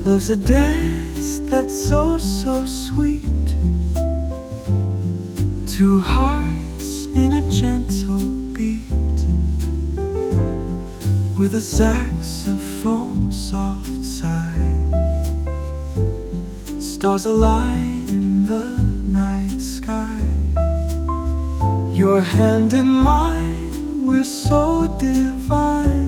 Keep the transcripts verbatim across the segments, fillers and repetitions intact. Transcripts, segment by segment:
Love's a dance that's so, so sweet. Two hearts in a gentle beat, with a saxophone soft sigh. Stars align in the night sky. Your hand in mine, we're so divine.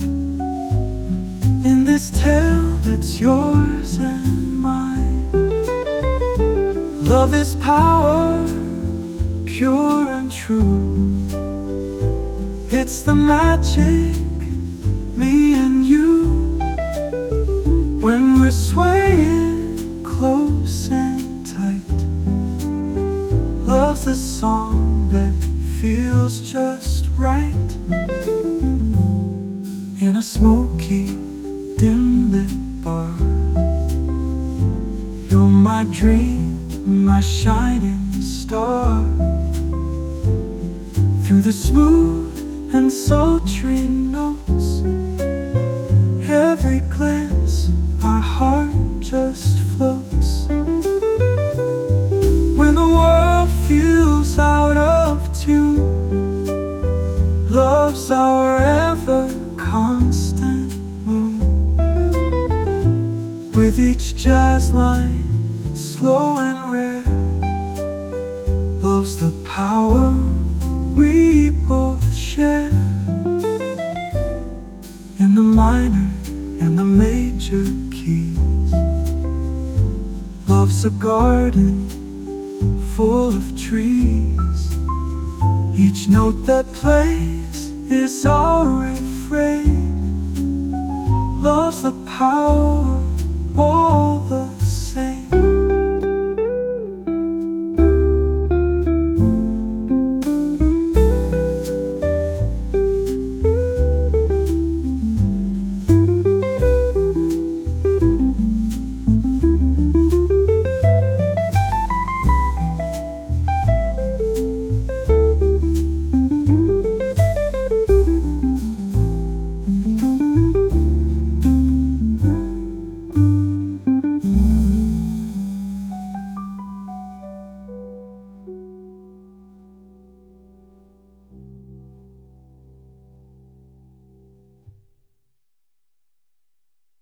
In this tale that's yours and mine. Love is power, pure and true. It's the magic, me and you. When we're swaying close and tight, love's the song that feels just right. In a smoky, dim-lit bar, you're my dream, my shining star. Through the smooth and sultry notes, every glance, our heart just floats. When the world feels out of tune, love's our ever constant moon. With each jazz line, slow and rare, love's the power we both share. In the minor and the major keys, love's a garden full of trees. Each note that plays is our refrain. Love's the power, oh